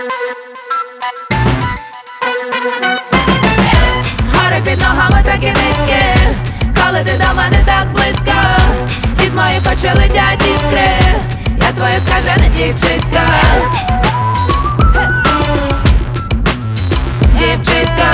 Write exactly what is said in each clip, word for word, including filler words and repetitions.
Гори під ногами такі низькі, коли ти до мене так близько. Із моїх очей летять іскри, я твоя скажена дівчиська. Дівчиська,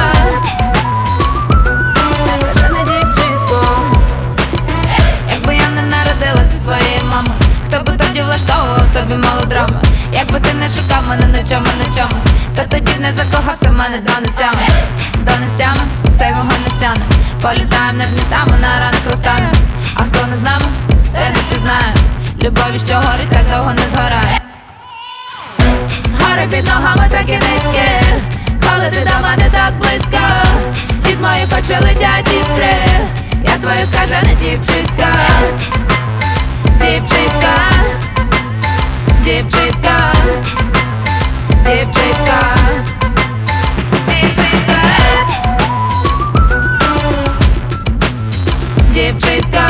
скажена дівчисько. Якби я не народилася своєї мами, хто би тоді влаштовував тобі мелодрами? Якби ти не шукав мене нічому, нічому, то тоді б не закохався в мене до нестями. До нестями цей вогонь не стяне. Політаєм над містами, на ранок розтане. А хто не з нами, той не пізнає. Любові, що горить, так довго не згорає. Гори під ногами такі низькі, коли ти до мене так близько. Із моїх очей летять іскри, я твоя скажена дівчиська. Дівчиська, дівчиська, дівчиська, дівчиська,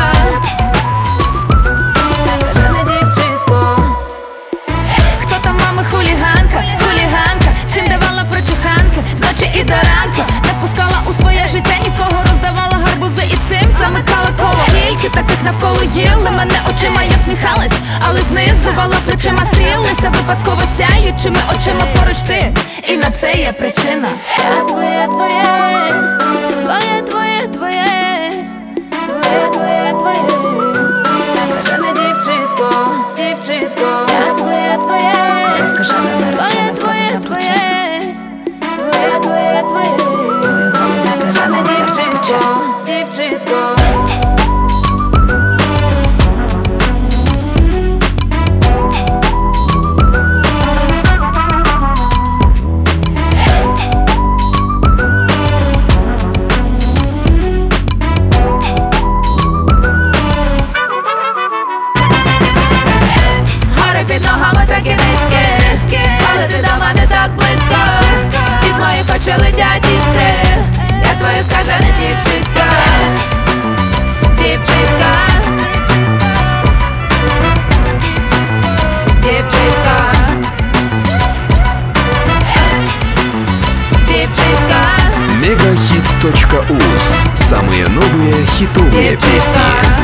скажена дівчисько. Хто там мами хуліганка, хуліганка, всім давала прочуханки з ночі і до ранку. Не впускала у своє життя нікого, роздавала гарбузи і цим замикала коло. Скільки таких навколо їли мене очима, я всміхалась, але знизувала плечима, стрілися випадково сяючими очима поруч ти. І на це є причина. Я твоє, твоє, твоє, твоє, твоє, твоє, твоє, твоє, скажена дівчисько, дівчисько. Я твоє, твоє, скажена наречена, твоє, твоє, твоє, твоє, твоє, твоє, скажена дівчисько, дівчисько. Під ногами такі низькі, коли ти до мене так близько. Із моїх очей летять іскри, я твоя скажена дівчиська. Дівчиська, дівчиська, дівчиська. Мегахит.уз. Самые новые хитовые песни.